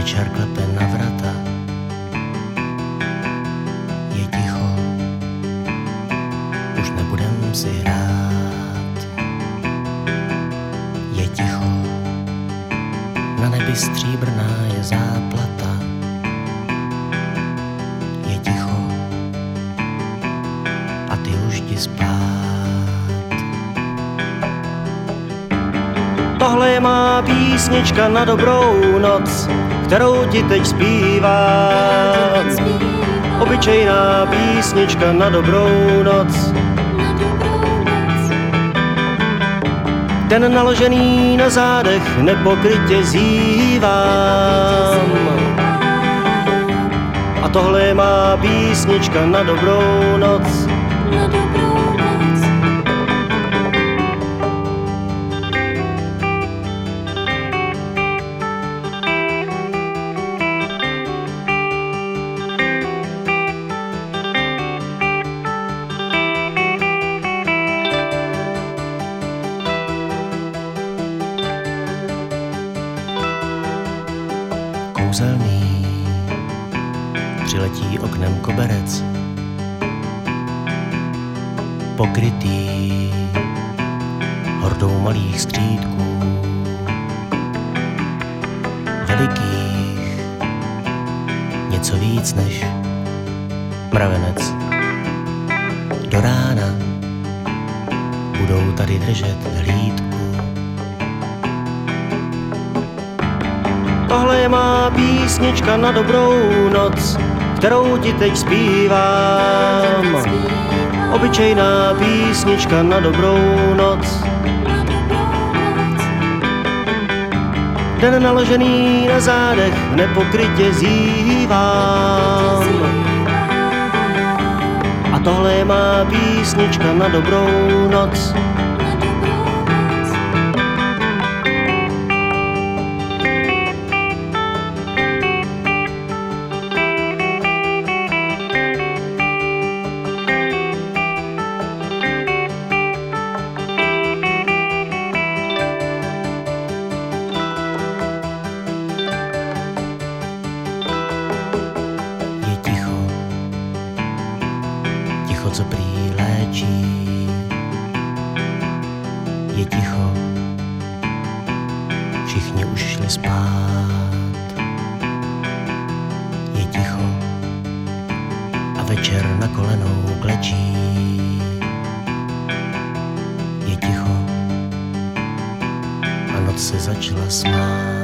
večer klepe na vrata. Je ticho, už nebudem si hrát. Je ticho, na nebi stříbrná je záplata. Je ticho a ty už jdi spát. Tohle je má písnička na dobrou noc, kterou ti teď zpívám. Obyčejná písnička na dobrou noc. Den naložený na zádech nepokrytě zívám. A tohle je má písnička na dobrou noc. Kouzelný přiletí oknem koberec, pokrytý hordou malých skřítků, velikých, něco víc než mravenec. Do rána budou tady držet hlídku. Tohle je má písnička na dobrou noc, kterou ti teď zpívám. Obyčejná písnička na dobrou noc. Den naložený na zádech nepokrytě zívám. A tohle je má písnička na dobrou noc. Ticho, co prý léčí. Je ticho, všichni už šli spát. Je ticho a večer na kolenou klečí. Je ticho a noc se začala smát.